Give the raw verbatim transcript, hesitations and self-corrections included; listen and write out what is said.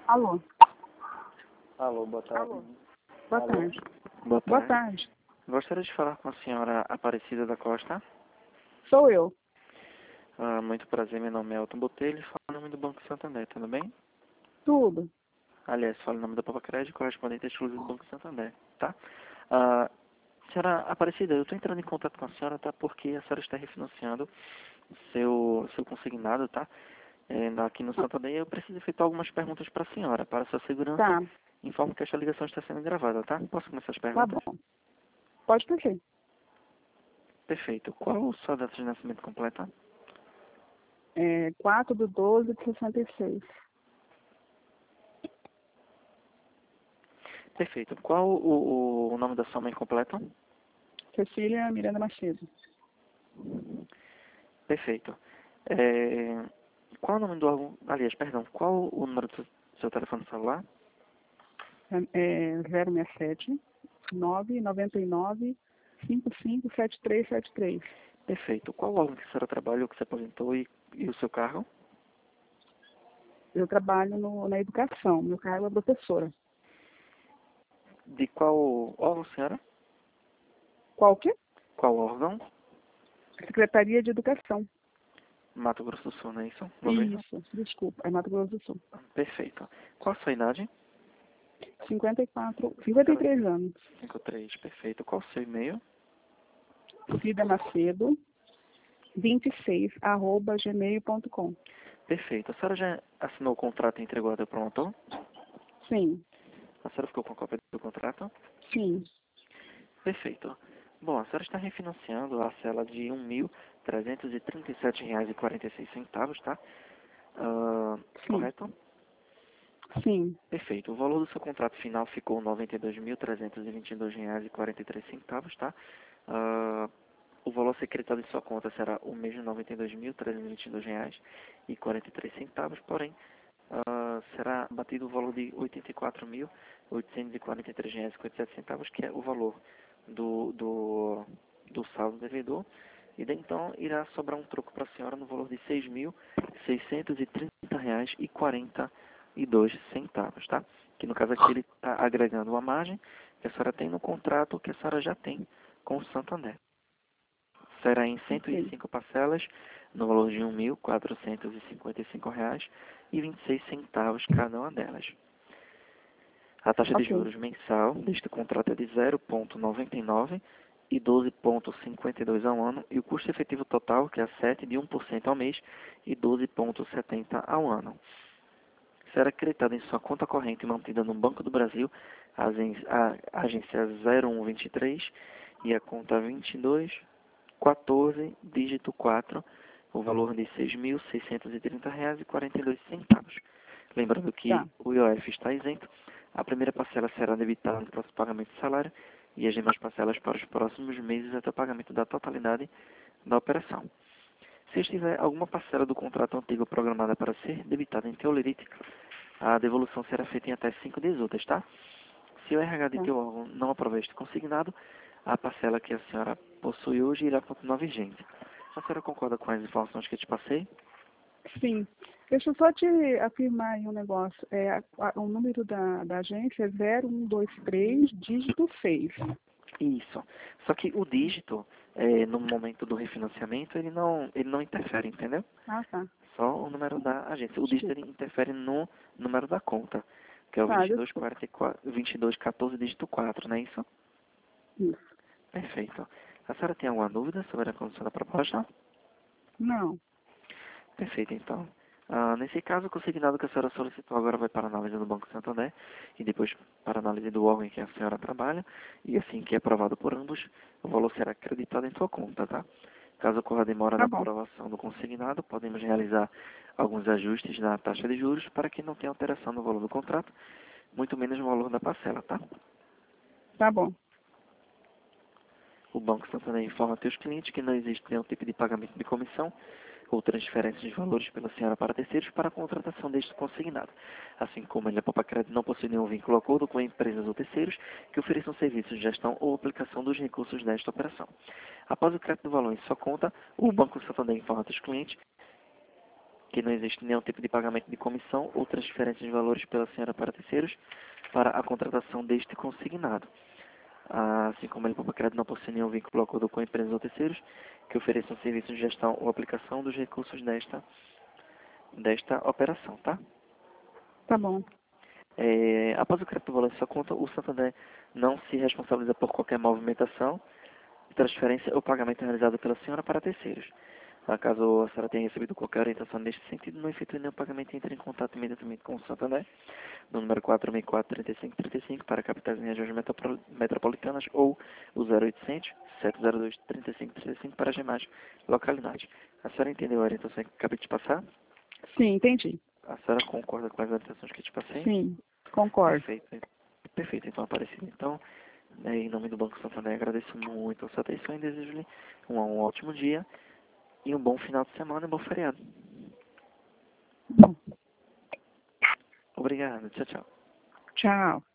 Alô? Alô, boa tarde. Alô? Boa Alô? tarde. Boa tarde. Boa tarde. Gostaria de falar com a senhora Aparecida da Costa. Sou eu. Ah, muito prazer, meu nome é Elton Botelho, falo em nome do Banco Santander, tudo bem? Tudo. Aliás, falo em nome da Papa Crédito, correspondente exclusivo do Banco Santander, tá? Ah, senhora Aparecida, eu estou entrando em contato com a senhora, tá? Porque a senhora está refinanciando seu, seu consignado, tá? É, aqui no Santander, eu preciso efetuar algumas perguntas para a senhora. Para a sua segurança, Tá. informo que esta ligação está sendo gravada, tá? Posso começar as Tá perguntas? bom. Pode prosseguir. Perfeito. Qual a sua data de nascimento completa? É quatro de doze de sessenta e seis. Perfeito. Qual o, o nome da sua mãe completa? Cecília Miranda Macedo. Perfeito. É, qual o nome do órgão? Aliás, perdão, qual o número do seu, seu telefone celular? É zero seis sete, nove nove nove, cinco cinco sete três sete três. Perfeito. Qual órgão que a senhora trabalha, que se aposentou e, e o seu cargo? Eu trabalho no, na educação. Meu cargo é professora. De qual órgão, senhora? Qual que? Qual órgão? Secretaria de Educação. Mato Grosso do Sul, não é isso? Uma vez? Isso. Desculpa. É Mato Grosso do Sul. Perfeito. Qual a sua idade? cinquenta e quatro, cinquenta e três anos. cinquenta e três, perfeito. Qual o seu e-mail? Cida Macedo, vinte e seis, arroba gmail ponto com. Perfeito. A senhora já assinou o contrato e entregou ao promotor? Sim, A senhora ficou com a cópia do contrato? sim. Perfeito. Bom, a senhora está refinanciando a cela de um mil trezentos e trinta e sete reais e quarenta e seis centavos, tá? Ah, Sim, correto? sim. Perfeito. O valor do seu contrato final ficou noventa e dois mil trezentos e vinte e dois reais e quarenta e três centavos, tá? Ah, o valor secretado em sua conta será o mesmo noventa e dois mil trezentos e vinte e dois reais e quarenta e três centavos, porém, ah, será batido o valor de oitenta e quatro mil oitocentos e quarenta e três reais e cinquenta e sete centavos, que é o valor do, do, do saldo devedor, e daí então irá sobrar um troco para a senhora no valor de seis mil seiscentos e trinta reais e quarenta e dois centavos, tá? Que no caso aqui ele está agregando uma margem que a senhora tem no contrato que a senhora já tem com o Santander. Será em cento e Ok. cinco parcelas no valor de um mil quatrocentos e cinquenta e cinco reais e vinte e seis centavos cada uma delas. A taxa de Ok. juros mensal deste contrato é de zero vírgula noventa e nove e doze vírgula cinquenta e dois ao ano, e o custo efetivo total, que é sete de um por cento ao mês e doze vírgula setenta ao ano. Será acreditada em sua conta corrente mantida no Banco do Brasil, a agen- a agência zero um vinte e três e a conta vinte e dois quatorze, dígito quatro, o valor de seis mil seiscentos e trinta reais e quarenta e dois centavos. Lembrando que Tá. o I O F está isento, a primeira parcela será debitada no próximo pagamento de salário e as demais parcelas para os próximos meses até o pagamento da totalidade da operação. Se estiver alguma parcela do contrato antigo programada para ser debitada em teolerite, a devolução será feita em até cinco dias úteis, tá? Se o R H de Tá. teu órgão não aprovar este consignado, a parcela que a senhora possui hoje irá continuar vigente. A senhora concorda com as informações que eu te passei? Sim. Deixa eu só te afirmar aí um negócio. É, a- a- o número da, da agência é zero um dois três, dígito seis. Isso. Só que o dígito, é, no momento do refinanciamento, ele não, ele não interfere, entendeu? Ah, tá. Só o número da agência. O dígito ele Desculpa. interfere no número da conta, que é o Tá, vinte e dois desculpa. quarenta e quatro, vinte e dois quatorze, dígito quatro, não é isso? Isso. Perfeito. A senhora tem alguma dúvida sobre a condição da proposta? Não. Perfeito, então. Ah, nesse caso, o consignado que a senhora solicitou agora vai para a análise do Banco Santander e depois para a análise do órgão em que a senhora trabalha, e assim que é aprovado por ambos, o valor será acreditado em sua conta, tá? Caso ocorra demora na Tá bom. aprovação do consignado, podemos realizar alguns ajustes na taxa de juros para que não tenha alteração no valor do contrato, muito menos no valor da parcela, tá? Tá bom. O Banco Santander informa a seus clientes que não existe nenhum tipo de pagamento de comissão ou transferência de valores pela senhora para terceiros para a contratação deste consignado, assim como ele, a Papa Crédito, não possui nenhum vínculo ou acordo com empresas ou terceiros que ofereçam serviços de gestão ou aplicação dos recursos desta operação. Após o crédito do valor em sua conta, o Banco Santander informa aos clientes que não existe nenhum tipo de pagamento de comissão ou transferência de valores pela senhora para terceiros para a contratação deste consignado. Assim como ele para crédito não possui nenhum vínculo ou acordo com empresas ou terceiros que ofereçam serviços de gestão ou aplicação dos recursos desta, desta operação, tá? Tá bom. É, após o crédito do valor em sua conta, o Santander não se responsabiliza por qualquer movimentação, transferência ou pagamento realizado pela senhora para terceiros. Caso a senhora tenha recebido qualquer orientação neste sentido, não efetue nenhum pagamento e entre em contato imediatamente com o Santander, no número quatro seis quatro, três cinco três cinco para capitais em regiões metropol metropolitanas ou o zero oitocentos, sete zero dois, três cinco três cinco para as demais localidades. A senhora entendeu a orientação que acabei de te passar? Sim, entendi. A senhora concorda com as orientações que eu te passei? Sim, concordo. Perfeito. Perfeito, então, Aparecida. Então, né, em nome do Banco Santander, agradeço muito a sua atenção e desejo-lhe um, um ótimo dia e um bom final de semana e um bom feriado. Bom, Obrigado. Tchau, tchau. tchau.